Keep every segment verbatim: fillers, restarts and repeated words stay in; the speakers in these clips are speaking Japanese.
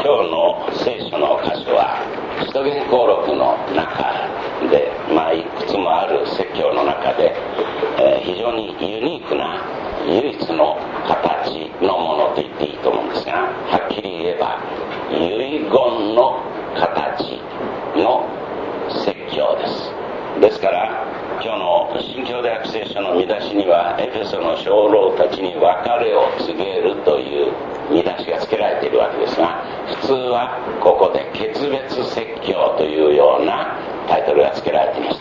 今日の聖書の箇所は使徒言行録の中で、まあいくつもある説教の中で、えー、非常にユニークな唯一の形のものと言っていいと思うんですが、はっきり言えば遺言の形の説教です。ですから今日の新教大学聖書の見出しには、エフェソの長老たちに別れを告げるという見出しが付けられているわけですが、普通はここで決別説教というようなタイトルが付けられていました。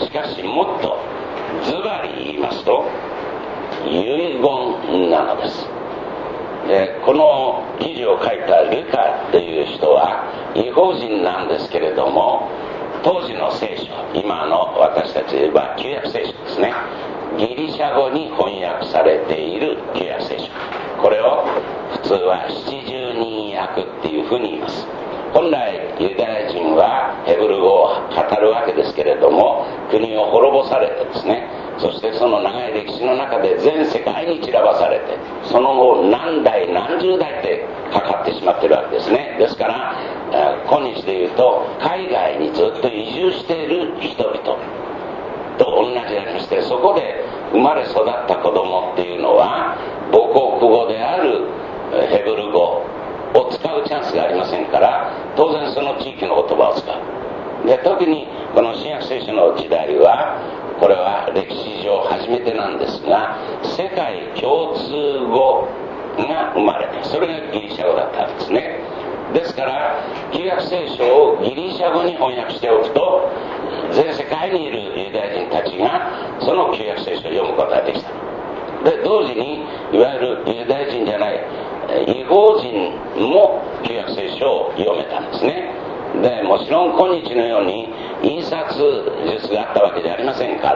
しかしもっとズバリ言いますと遺言なのです。でこの記事を書いたルカという人は異邦人なんですけれども、当時の聖書、今の私たちで言えば旧約聖書ですね、ギリシャ語に翻訳されている旧約聖書、これを普通は七十人訳っていうふうに言います。本来ユダヤ人はヘブル語を語るわけですけれども、国を滅ぼされてですね、そしてその長い歴史の中で全世界に散らばされて、その後何代何十代ってかかってしまっているわけですね。ですから今日でいうと海外にずっと移住している人々と同じでありまして、そこで生まれ育った子供っていうのは母国語であるヘブル語を使うチャンスがありませんから、当然その地域の言葉を使う。で特にこの新約聖書の時代は、これは歴史上初めてなんですが、世界共通語が生まれて、それがギリシャ語だったんですね。ですから旧約聖書をギリシャ語に翻訳しておくと、全世界にいるユダヤ人たちがその旧約聖書を読むことができた。で同時にいわゆるユダヤ人じゃない異邦人も旧約聖書を読めたんですね。でもちろん今日のように印刷術があったわけじゃありませんから、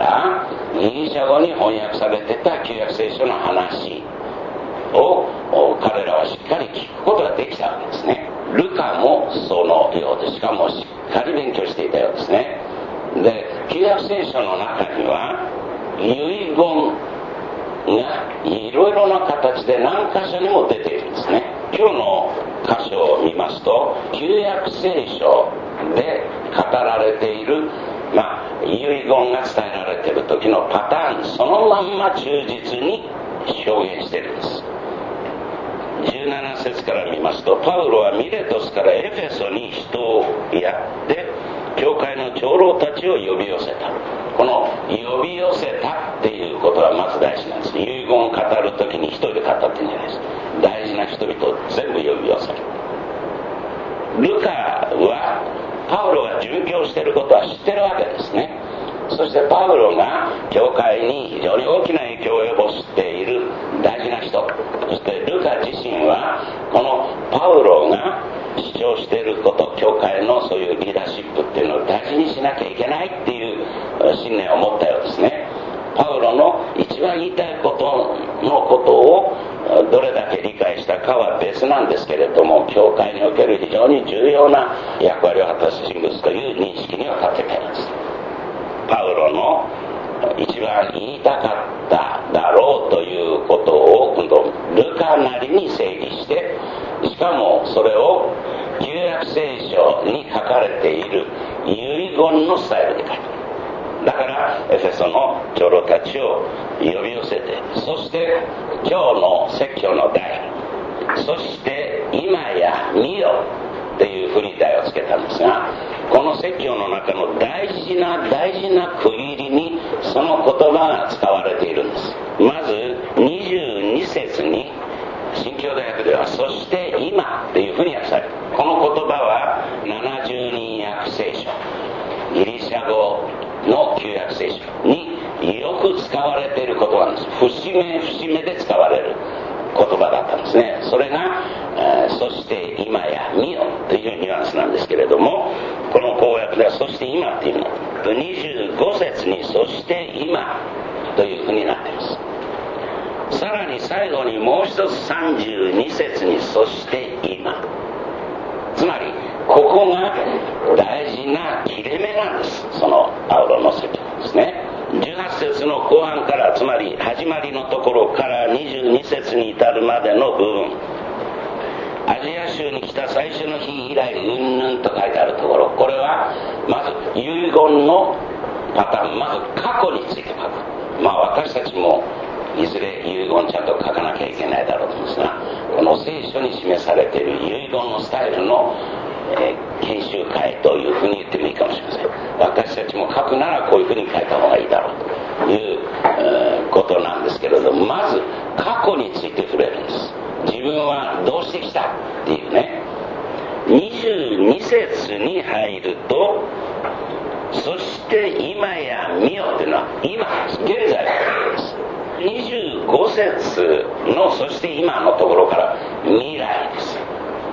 ギリシャ語に翻訳されてた旧約聖書の話を彼らはしっかり聞くことができたわけですね。ルカもそのようで、しかもしっかり勉強していたようですね。で旧約聖書の中には遺言がいろいろな形で何箇所にも出ているんですね。今日の箇所を見ますと、旧約聖書で語られている、まあ、遺言が伝えられている時のパターンそのまんま忠実に表現しているんです。じゅうなな節から見ますと、パウロはミレトスからエフェソに人をやって教会の長老たちを呼び寄せた。この呼び寄せたっていうことはまず大事なんです。遺言を語るときに一人で語ってるんじゃないです。大事な人々を全部呼び寄せる。ルカはパウロが殉教していることは知ってるわけですね。そしてパウロが教会に非常に大きな影響を及ぼしている大事な人、そしてルカ自身はこのパウロが主張していること、教会のそういうリーダーシップっていうのを大事にしなきゃいけないっていう信念を持ったようですね。パウロの一番言いたいことのことをどれだけ理解したかは別なんですけれども、教会における非常に重要な役割を果たす人物という認識には立っています。パウロの一番言いたかっただろうということを今度ルカなりに整理して、しかもそれを旧約聖書に書かれている遺言のスタイルで書いている。だからエフェソの長老たちを呼び寄せて、そして今日の説教の題、そして今や見よっていうふうに題をつけたんですが、この説教の中の大事な大事な区切りにその言葉が使われているんです。まずにじゅうに節に新教大学ではそして今っていうふうに訳される。この言葉はななじゅうにん訳聖書、ギリシャ語の旧約聖書によく使われている言葉なんです。節目節目で使われる言葉だったんですね。それが、えー、そして今や見よというニュアンスなんですけれども、この公約ではそして今っていうのにじゅうご節にそして今というふうになっています。さらに最後にもう一つさんじゅうに節にそして今、つまりここが大事な切れ目なんです。そのパウロの説教ですね。じゅうはち節の後半から、つまり始まりのところからにじゅうに節に至るまでの部分、初ジア州に来た最初の日以来うんぬんと書いてあるところ、これはまず遺言のパターン、まず過去について書く。まあ私たちもいずれ遺言ちゃんと書かなきゃいけないだろうと思うんですが、この聖書に示されている遺言のスタイルの、えー、研修会というふうに言ってもいいかもしれません。私たちも書くならこういうふうに書いた方がいいだろうという、えー、ことなんですけれども、まず過去について触れるんです。自分はどうしてきたっていうね。にじゅうに節に入ると、そして今や見よというのは今、現在です。にじゅうご節のそして今のところから未来です。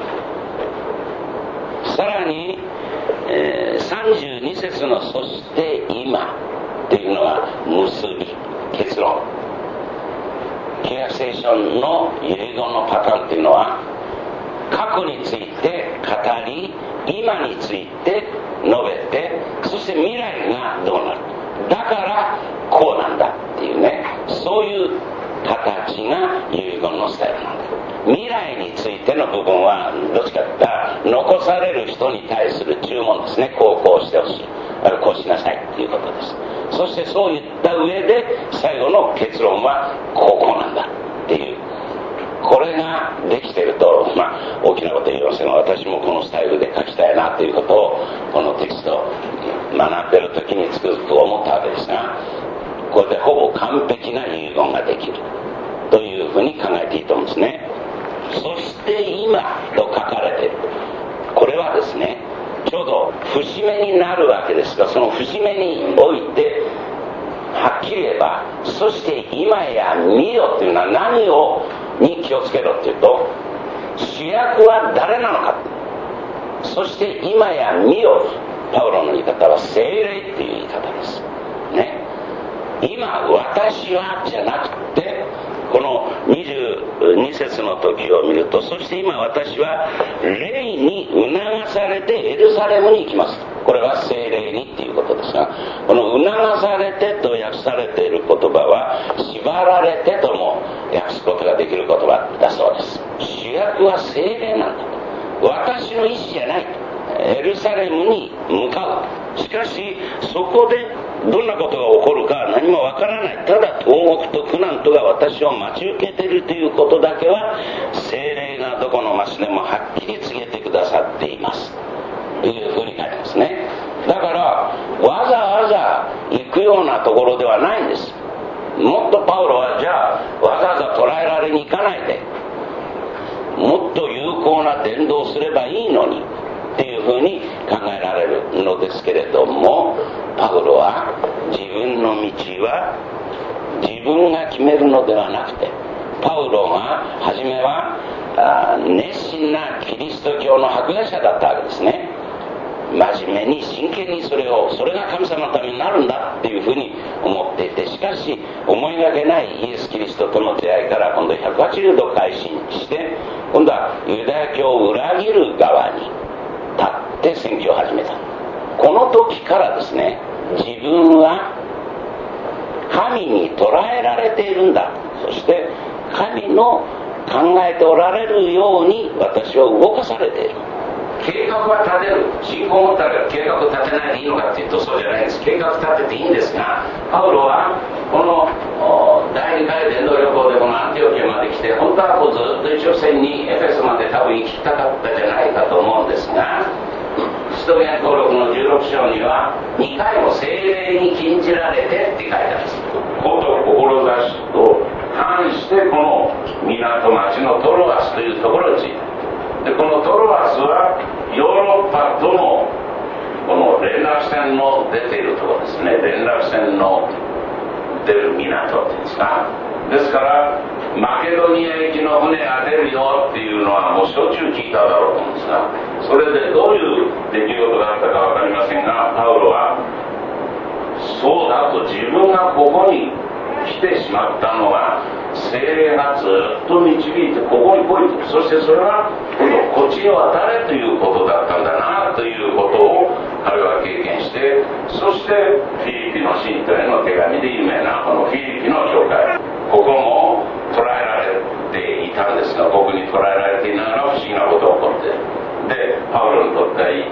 さらに、えー、さんじゅうに節のそして今というのが結び、結論。旧約聖書の遺言のパターンというのは、過去について語り、今について述べて、そして未来がどうなる。だからこうなんだっていうね、そういう形が遺言のスタイルなんだ。未来についての部分はどっちかというと残される人に対する注文ですね。こうこうしてほしい、こうしなさいっていうことです。そしてそう言った上で最後の結論はこうこうなんだっていう、これができていると、まあ大きなこと言いませんが、私もこのスタイルで書きたいなということをこのテキストを学んでいる時につくづく思ったわけですが、これでほぼ完璧な遺言ができるというふうに考えていいと思うんですね。そして今と書かれている、これはですね、ちょうど節目になるわけですが、その節目においてはっきり言えば、そして今や見よというのは何をに気をつけろっていうと、主役は誰なのか、そして今や見よ、パウロの言い方は聖霊っていう言い方ですね。今私はじゃなくて、このにじゅうに節の時を見ると、そして今私は霊に促されてエルサレムに行きます。これは聖霊にっていうことですが、この促されてと訳されている言葉は縛られてとも訳すことができる言葉だそうです。主役は聖霊なんだと。私の意思じゃない。エルサレムに向かう。しかしそこでどんなことが起こるか何もわからない。ただ投獄と苦難とが私を待ち受けているということだけは聖霊がどこの町でもはっきり告げてくださっていますというふうに書いてますね。だからわざわざ行くようなところではないんです。もっとパウロはじゃあわざわざ捕らえられに行かないで、もっと有効な伝道をすればいいのにっていうふうに考えられるのですけれども、パウロは自分の道は自分が決めるのではなくて、パウロが初めは熱心なキリスト教の迫害者だったわけですね。真面目に真剣にそれをそれが神様のためになるんだっていうふうに思っていて、しかし思いがけないイエス・キリストとの出会いから今度ひゃくはちじゅうど改心して、今度はユダヤ教を裏切る側に立って宣教を始めた。この時からですね、自分は神に捉えられているんだ、そして神の考えておられるように私は動かされている。計画は立てる、信仰を持ったら計画を立てないでいいのかっていうとそうじゃないです。計画立てていいんですが、パウロはこのだいにかい伝道旅行でこのアンティオキアまで来て、本当はこうずっと一直線にエフェソまで多分行きたかったじゃないかと思うんですが、使徒言登録のじゅうろく章にはにかいも聖霊に禁じられてって書いてあるんです。こと志と反してこの港町のトロアスというところについて、でこのトロアスはヨーロッパとのこの連絡船の出ているところですね。連絡船の出る港ですか。ですからマケドニア行きの船が出るよっていうのはもうしょっちゅう聞いただろうと思うんですが、それでどういう出来事があったか分かりませんが、パウロはそうだと、自分がここに来てしまったのは聖霊がずっと導いてここに来いと、そしてそれは今度こっちに渡れということだったんだなということを彼は経験して、そしてフィリピの信徒への手紙で有名なこのフィリピの教会、ここも捉えられていたんですが、ここに捉えられていながら不思議なこと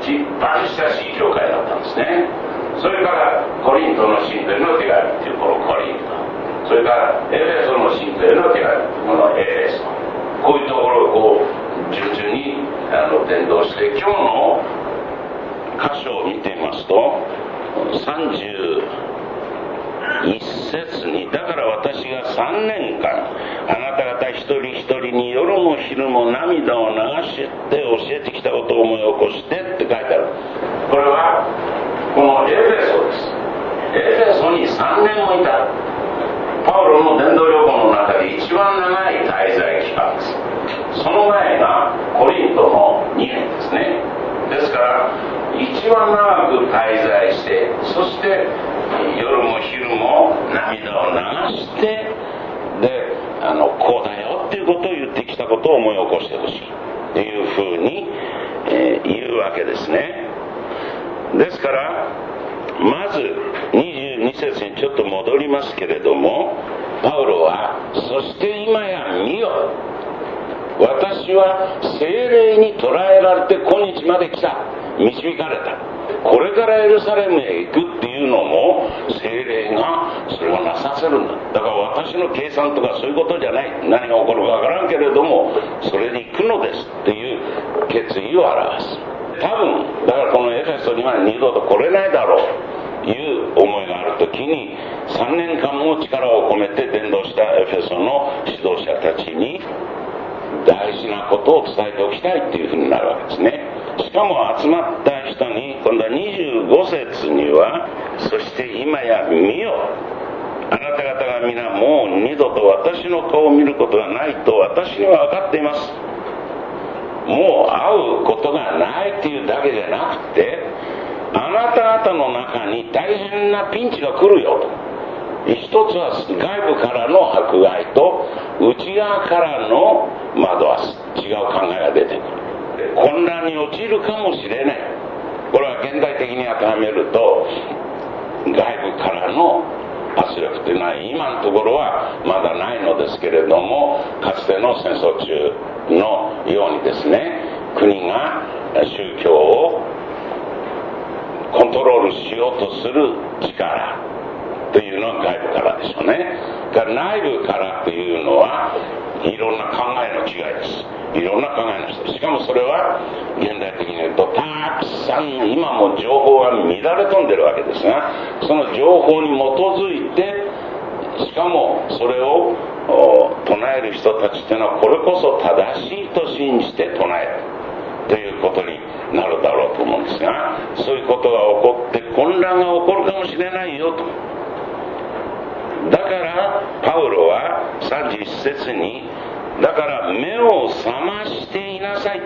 一番親しい教会だったんですね。それからコリントの信徒への手紙っていうこのコリント、それからエフェソの信徒への手紙っていうこのエフェソ、こういうところをこう順々にあの伝道して、今日の箇所を見てみますとさんじゅういっ節に、だから私がさんねんかんあなた方一人一人に夜も昼も涙を流して教えてきたことを思い起こしてって書いてある。これはこのエフェソです。エフェソにさんねんもいた。パウロの伝道旅行の中で一番長い滞在期間です。その前がコリントのにねんですね。ですから一番長く滞在して、そして夜も昼も涙を流して、であのこうだよっていうことを言ってきたことを思い起こしてほしいっていうふうに、えー、言うわけですね。ですからまずにじゅうに節にちょっと戻りますけれども、パウロはそして今や見よ、私は聖霊に捉えられて今日まで来た、導かれた。これからエルサレムへ行くっていうのも聖霊がそれをなさせるんだ。だから私の計算とかそういうことじゃない、何が起こるかわからんけれどもそれで行くのですっていう決意を表す。多分だからこのエフェソには二度と来れないだろうという思いがあるときに、さんねんかんも力を込めて伝道したエフェソの指導者たちに大事なことを伝えておきたいっていうふうになるわけですね。しかも集まった人に今度はにじゅうご節には、そして今や見よ、あなた方が皆もう二度と私の顔を見ることがないと私には分かっています。もう会うことがないっていうだけじゃなくて、あなた方の中に大変なピンチが来るよと。一つは外部からの迫害と内側からの惑わす、違う考えが出てくる。混乱に陥るかもしれない。これは現代的に当てはめると、外部からの圧力というのは今のところはまだないのですけれども、かつての戦争中のようにですね、国が宗教をコントロールしようとする力というのは外部からでしょうね。だから内部からというのはいろんな考えの違いです。いろんな考えの人、しかもそれは現代的に言うとたくさん今も情報が乱れ飛んでるわけですが、その情報に基づいて、しかもそれを唱える人たちというのはこれこそ正しいと信じて唱えるということになるだろうと思うんですが、そういうことが起こって混乱が起こるかもしれないよと。だからパウロはさんじゅういち節に、だから目を覚ましていなさい。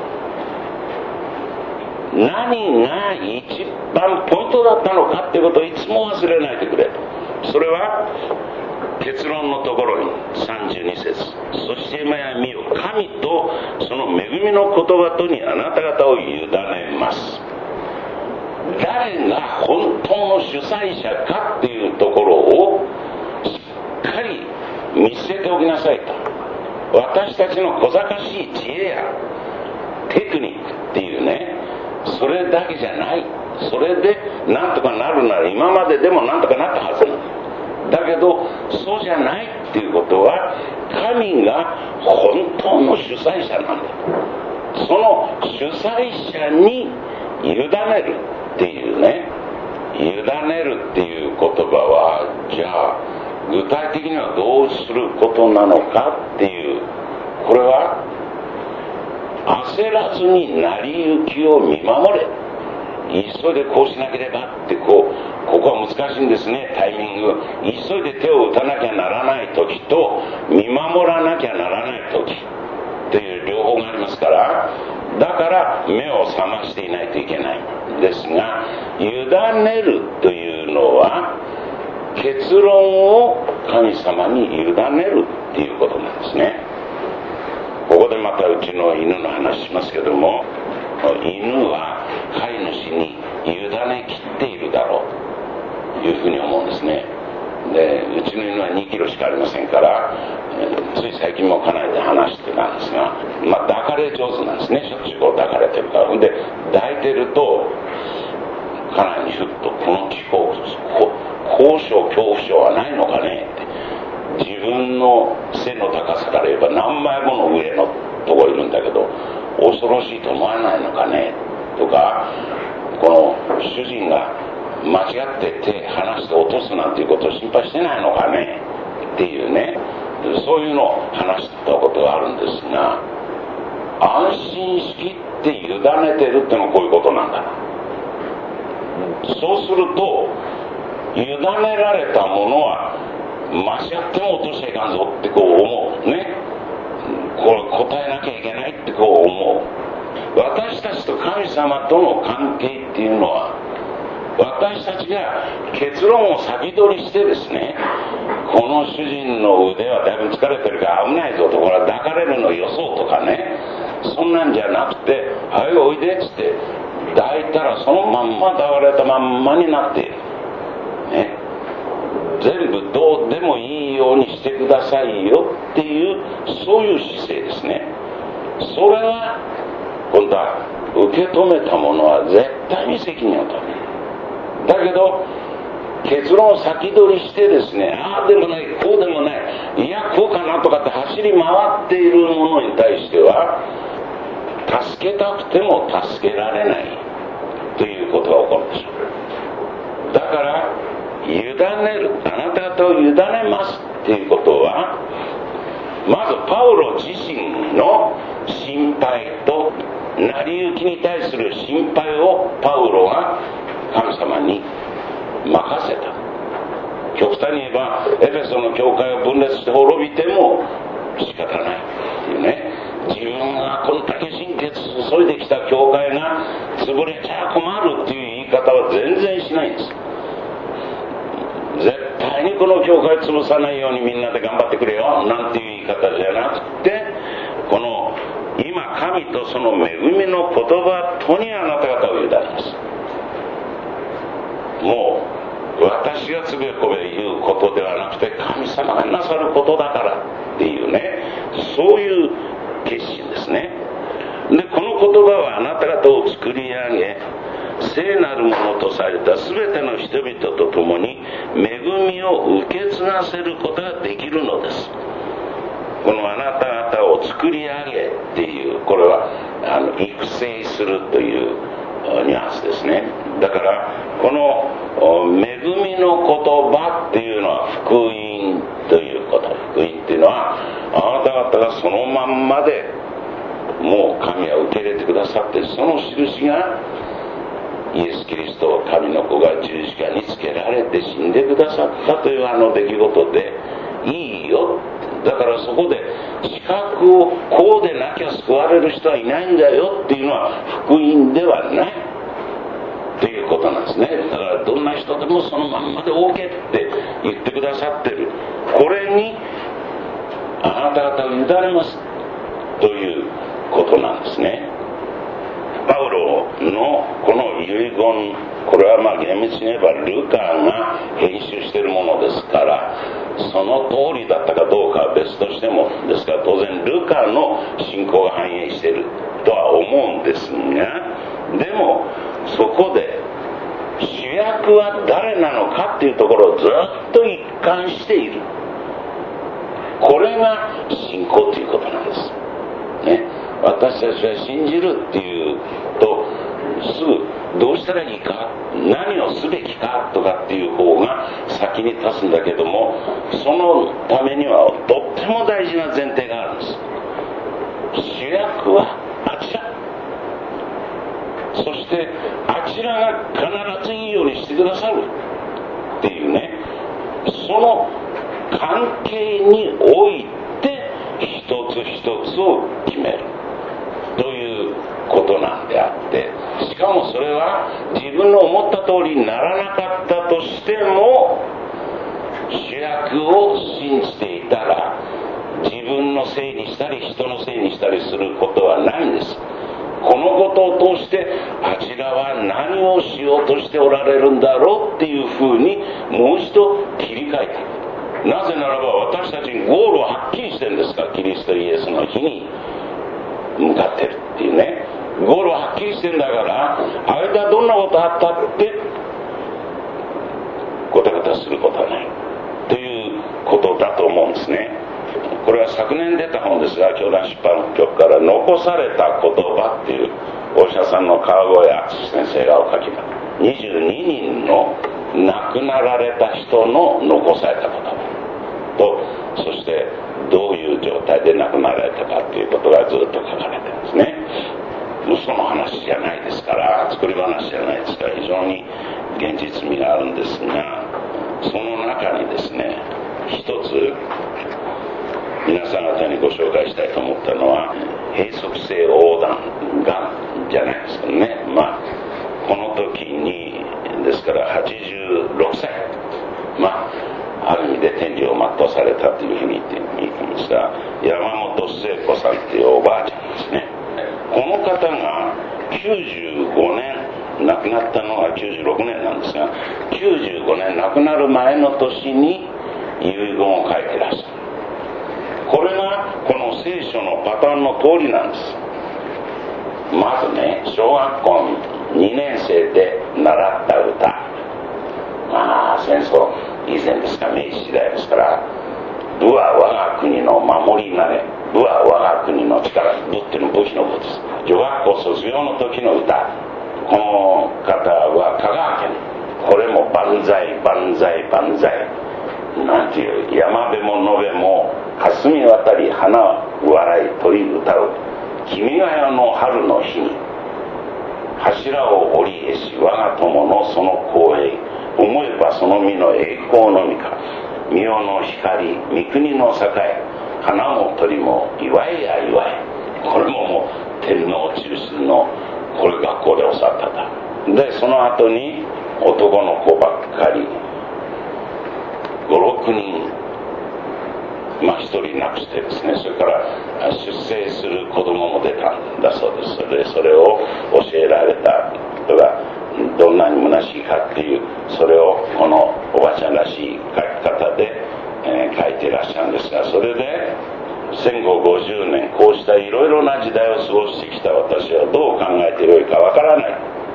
何が一番ポイントだったのかっていうことをいつも忘れないでくれと。それは結論のところにさんじゅうに節、そして今や見よ、神とその恵みの言葉とにあなた方を委ねます。誰が本当の主催者かっていうところをしっかり見据えておきなさいと。私たちの小賢しい知恵やテクニックっていうね、それだけじゃない。それでなんとかなるなら今まででもなんとかなったはずなんだ。だけどそうじゃないっていうことは、神が本当の主催者なんだ。その主催者に委ねるっていうね、委ねるっていう言葉は、じゃあ具体的にはどうすることなのかっていう、これは焦らずに成り行きを見守れ、急いでこうしなければって、こうここは難しいんですね、タイミング。急いで手を打たなきゃならない時と見守らなきゃならない時っていう両方がありますから、だから目を覚ましていないといけないんですが、委ねるというのは結論を神様に委ねるっていうことなんですね。ここでまたうちの犬の話しますけども、犬は飼い主に委ねきっているだろうというふうに思うんですね。 でうちの犬はにキロしかありませんから、つい最近も家内で話してたんですが、まあ抱かれ上手なんですね。しょっちゅうこう抱かれてるから。で抱いてると家内にふっと、この気候高所恐怖症はないのかねって、自分の背の高さから言えば何倍もの上のとこいるんだけど恐ろしいと思わないのかねとか、この主人が間違って手離して落とすなんていうことを心配してないのかねっていうね、そういうのを話したことがあるんですが、安心しきって委ねてるってのはこういうことなんだ。そうすると委ねられたものは間違っても落としちゃいかんぞってこう思うね。これ答えなきゃいけないってこう思う。私たちと神様との関係っていうのは、私たちが結論を先取りしてですね、この主人の腕はだいぶ疲れてるから危ないぞと、これは抱かれるのよそうとかね、そんなんじゃなくて、はいおいでっつって抱いたらそのまんま抱かれたまんまになっている、ね、全部どうでもいいようにしてくださいよっていう、そういう姿勢ですね。それは今度は受け止めたものは絶対に責任を取る。だけど結論を先取りしてですね、ああでもないこうでもない、いやこうかなとかって走り回っているものに対しては、助けたくても助けられないということが起こるでしょう。だから委ねる、あなた方を委ねますっていうことは、まずパウロ自身の心配と成り行きに対する心配をパウロが神様に任せた。極端に言えばエフェソの教会を分裂して滅びても仕方ないっていうね、自分がこんだけ心血注いできた教会が潰れちゃ困るっていう言い方は全然しないんです。絶対にこの教会潰さないようにみんなで頑張ってくれよなんていう言い方じゃなくて、この今神とその恵みの言葉とにあなた方を委ねます。もう私がつべこべ言うことではなくて、神様がなさることだからっていうね、そういう決心ですね。でこの言葉はあなた方を作り上げ、聖なるものとされたすべての人々と共に恵みを受け継がせることができるのです。このあなた方を作り上げっていう、これはあの育成するというニュアンスですね。だからこの恵みの言葉っていうのは福音ということ。福音っていうのはあなた方がそのまんまでもう神は受け入れてくださって、その印がイエス・キリスト、神の子が十字架につけられて死んでくださったというあの出来事でいいよ。だからそこで資格をこうでなきゃ救われる人はいないんだよっていうのは福音ではないということなんですね。だからどんな人でもそのまんまで OK って言ってくださってる、これにあなた方を委ねますということなんですね。パウロのこの遺言、これはまあ厳密に言えばルカが編集しているものですから、その通りだったかどうかは別としてもですから、当然ルカの信仰が反映しているとは思うんですが、でもそこで主役は誰なのかっていうところをずっと一貫している。これが信仰ということなんですね。私たちは信じるっていうとすぐどうしたらいいか、何をすべきかとかっていう方が先に立つんだけども、そのためにはとっても大事な前提があるんです。主役はあちら、そしてあちらが必ずいいようにしてくださるっていうね、その関係において一つ一つを決めるということなんであって、しかもそれは自分の思った通りにならなかったとしても、主役を信じていたら自分のせいにしたり人のせいにしたりすることはないんです。このことを通してあちらは何何をしようとしておられるんだろうっていうふうにもう一度切り替えた。なぜならば私たちにゴールははっきりしてるんですから、キリストイエスの日に向かってるっていうね、ゴールははっきりしてるんだから、間どんなことあったってごたごたすることはないということだと思うんですね。これは昨年出た本ですが、教団出版局から残された言葉っていうお医者さんの川越敦先生がお書きになった。にじゅうににんの亡くなられた人の残された言葉と、そしてどういう状態で亡くなられたかっていうことがずっと書かれてるんですね。嘘の話じゃないですから、作り話じゃないですから、非常に現実味があるんですが、その中にですね、一つ皆さん方にご紹介したいと思ったのは、閉塞性横断がんじゃないですけどね、まあこの時にですからはちじゅうろくさい、まあある意味で天寿を全うされたというふうに言ってもいいと思うんですが、山本聖子さんっていうおばあちゃんですね。この方がきゅうじゅうごねん、亡くなったのはきゅうじゅうろくねんなんですが、きゅうじゅうごねん亡くなる前の年に遺言を書いてらっしゃる。これがこの聖書のパターンの通りなんです。まずね、小学校にねん生で習った歌、まあ戦争以前ですか、明治時代ですから、武は我が国の守りなれ、武は我が国の力、武っていうのは武器の武です。女学校卒業の時の歌。この方は香川県、これも万歳万歳万歳なんていう、山辺も延べも霞渡り花笑い鳥歌う、君が代の春の日に柱を折りへし我が友のその光栄、思えばその身の栄光のみか、御代の光三国の栄、花も鳥も祝いや祝い。これももう天皇中心の、これ学校で教わったんだ。でその後に男の子ばっかりごろくにん、まあ一人亡くしてですね、それから出生する子供も出たんだそうです。それでそれを教えられた人がどんなに虚しいかっていう、それをこのおばちゃんらしい書き方で、えー、書いていらっしゃるんですが、それで戦後ごじゅうねん、こうしたいろいろな時代を過ごしてきた私はどう考えてよいかわからない。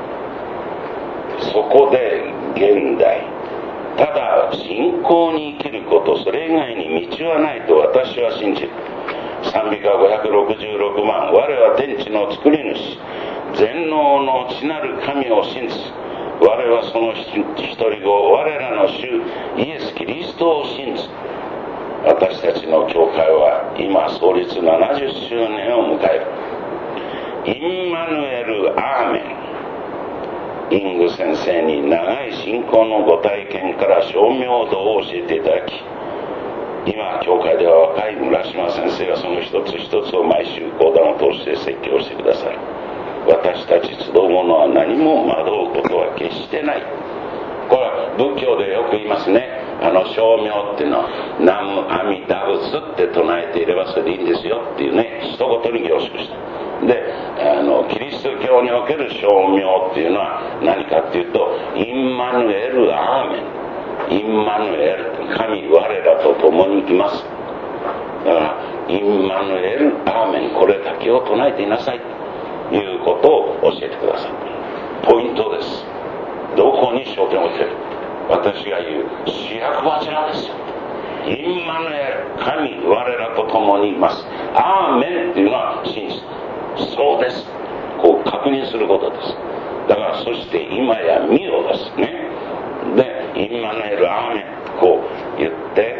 そこで現代、ただ信仰に生きること、それ以外に道はないと私は信じる。賛美歌ごひゃくろくじゅうろくばん、我は天地の作り主、全能の地なる神を信ず。我はその一人子、我らの主イエス・キリストを信ず。私たちの教会は今創立ななじゅっしゅうねんを迎える。インマヌエル・アーメン。イング先生に長い信仰のご体験から称名度を教えていただき、今教会では若い村島先生がその一つ一つを毎週講談を通して説教してくださる。私たち集う者は何も惑うことは決してない。これは仏教でよく言いますね。あの称名っていうのは南無阿弥陀仏って唱えていればそれでいいんですよっていうね、一言に凝縮した。で、あのキリスト教における称名っていうのは何かっていうと、インマヌエル・アーメン。インマヌエル、神我らと共にいます。だからインマヌエル・アーメン、これだけを唱えていなさいということを教えてください。ポイントです。どこに焦点を置いてる。私が言う主役はあちらですよ。インマヌエル、神我らと共にいます。アーメンっていうのは真実、そうです、こう確認することです。だからそして今や見よですね。でインマヌエル・アーメンこう言って、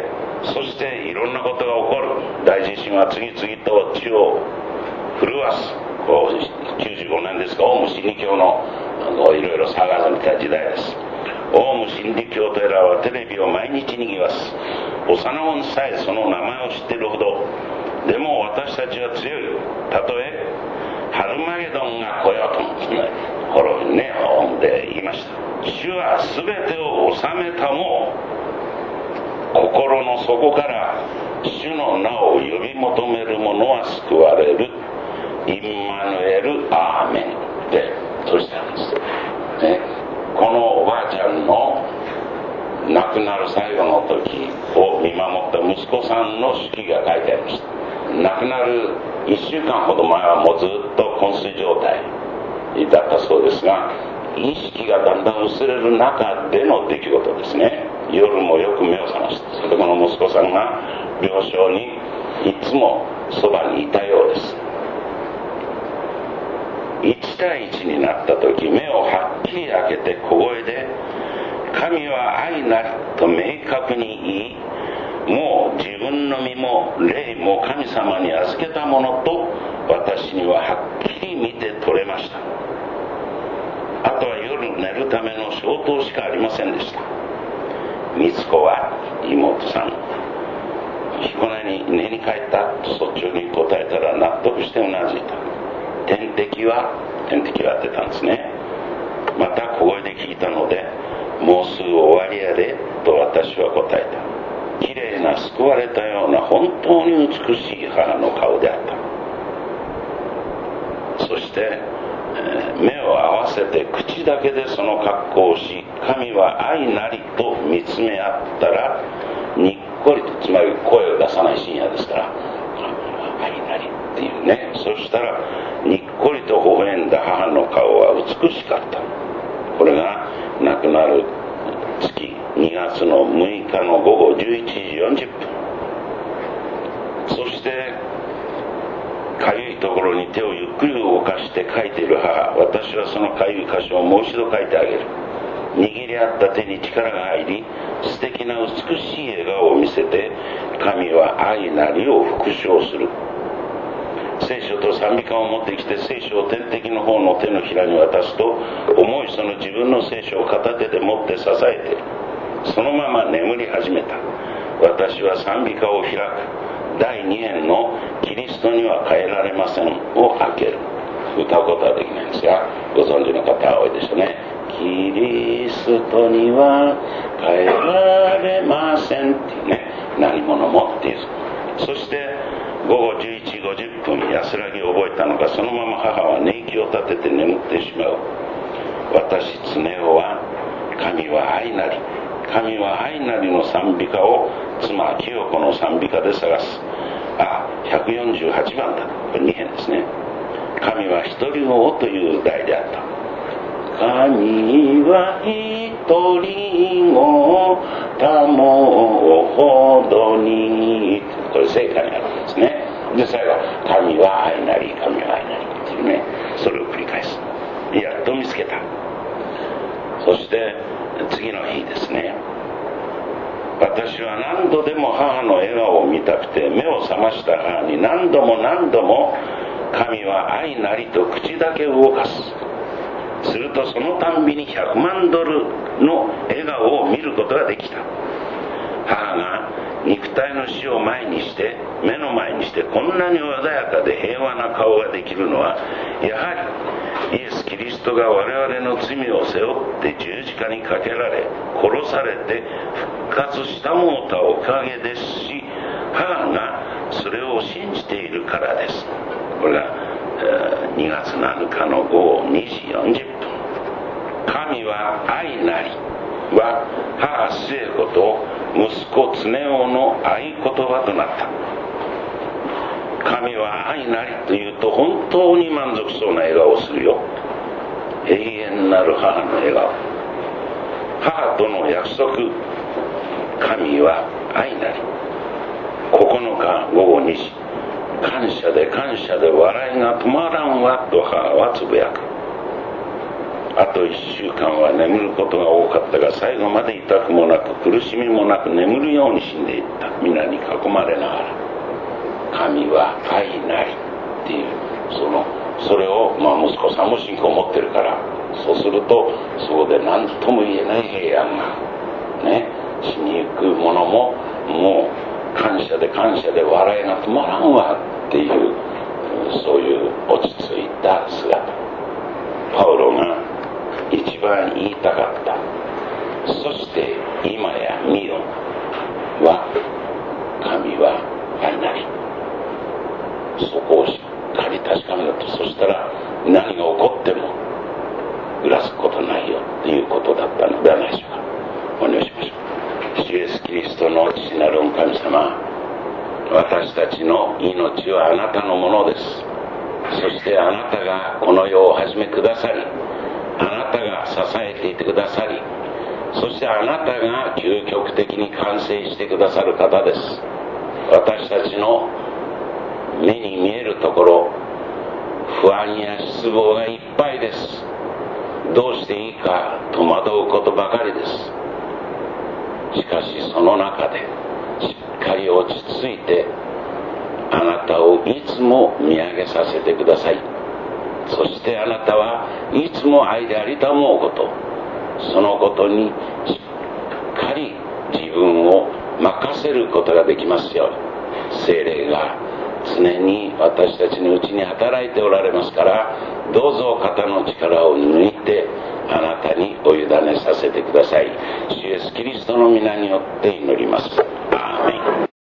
そしていろんなことが起こる。大地震は次々と地を震わす。こうきゅうじゅうごねんですか、オウム真理教のいろいろ騒がされた時代です。オウム真理教とやらはテレビを毎日にぎわす。幼子さえその名前を知っているほど。でも私たちは強い。たとえハルマゲドンが来ようともですね、これね、オウムで言いました。主は全てを治めたも心の底から主の名を呼び求める者は救われる。インマヌエル・アーメンで閉じたんです。 ね、このおばあちゃんの亡くなる最後の時を見守った息子さんの手記が書いてありました。亡くなるいっしゅうかんほど前はもうずっと昏睡状態だったそうですが、意識がだんだん薄れる中での出来事ですね。夜もよく目を覚ました。それでこの息子さんが病床にいつもそばにいたようです。いち対いちになった時、目をはっきり開けて小声で、神は愛なりと明確に言い、もう自分の身も霊も神様に預けたものと私にははっきり見て取れました。あとは夜寝るための消灯しかありませんでした。美津子は妹さん、彦根に寝に帰ったと率直に答えたら納得してうなずいた。点滴は点滴は当てたんですね。また小声で聞いたので、もうすぐ終わりやでと私は答えた。きれいな救われたような本当に美しい母の顔であった。そして、えー、目を合わせて口だけでその格好をし、神は愛なりと見つめ合ったら、にっこりと、つまり声を出さない深夜ですから、神は愛なりっていうね。そしたらにっこりと微笑んだ母の顔は美しかった。これが亡くなる月にがつのむいかのごごじゅういちじよんじゅっぷん。そしてかゆいところに手をゆっくり動かして書いている母、私はそのかゆい箇所をもう一度書いてあげる。握り合った手に力が入り、素敵な美しい笑顔を見せて、神は愛なりを復唱する。聖書と賛美歌を持ってきて、聖書を天敵の方の手のひらに渡すと、重いその自分の聖書を片手で持って支えて、そのまま眠り始めた。私は賛美歌を開く。だいに編のキリストには変えられませんを開ける。歌うことはできないんですが、ご存知の方は多いでしょうね。キリストには変えられませんっていうね、何者もっていう。そしてごごじゅういちじごじゅっぷん、安らぎを覚えたのか、そのまま母は寝息を立てて眠ってしまう。私常雄は、神は愛なり、神は愛なりの賛美歌を妻清子の賛美歌で探す。あ、ひゃくよんじゅうはちばんだ。これに編ですね。神は一人子という題であった。神は一人子たもほどに、これ正解になるんですね。で最後、神は愛なり、神は愛なりっていうね、それを繰り返す。やっと見つけた。そして次の日ですね、私は何度でも母の笑顔を見たくて、目を覚ました母に何度も何度も神は愛なりと口だけ動かす。するとそのたんびにひゃくまんドルの笑顔を見ることができた。母が肉体の死を前にして目の前にしてこんなに穏やかで平和な顔ができるのは、やはりイエス・キリストが我々の罪を背負って十字架にかけられ殺されて復活したもうたおかげですし、母がそれを信じているからです。これがにがつなのかのごごにじよんじゅっぷん。神は愛なりは母末子と息子常雄の合言葉となった。神は愛なりというと本当に満足そうな笑顔をするよ。永遠なる母の笑顔。母との約束。神は愛なり。ここのかごごにじ、感謝で感謝で笑いが止まらんわと母はつぶやく。あと一週間は眠ることが多かったが、最後まで痛くもなく苦しみもなく眠るように死んでいった。皆に囲まれながら、神は愛なりっていう、そのそれを、まあ、息子さんも信仰を持ってるから、そうするとそこで何とも言えない平安がね、死にゆくものももう感謝で感謝で笑いが止まらんわっていう、そういう落ち着いた姿。パウロが一番言いたかった。そして今や見よは、神は愛なり。そこをしっかり確かめると、そしたら何が起こっても裏すことないよということだったのではないでしょうか。お願いします。主イエスキリストの父なる御神様、私たちの命はあなたのものです。そしてあなたがこの世を始めくださり、あなたが支えていてくださり、そしてあなたが究極的に完成してくださる方です。私たちの目に見えるところ、不安や失望がいっぱいです。どうしていいか戸惑うことばかりです。しかしその中でしっかり落ち着いてあなたをいつも見上げさせてください。そしてあなたはいつも愛でありと思うこと、そのことにしっかり自分を任せることができますように、聖霊が常に私たちのうちに働いておられますから、どうぞ肩の力を抜いてあなたにお委ねさせてください。主イエスキリストの皆によって祈ります。アーメン。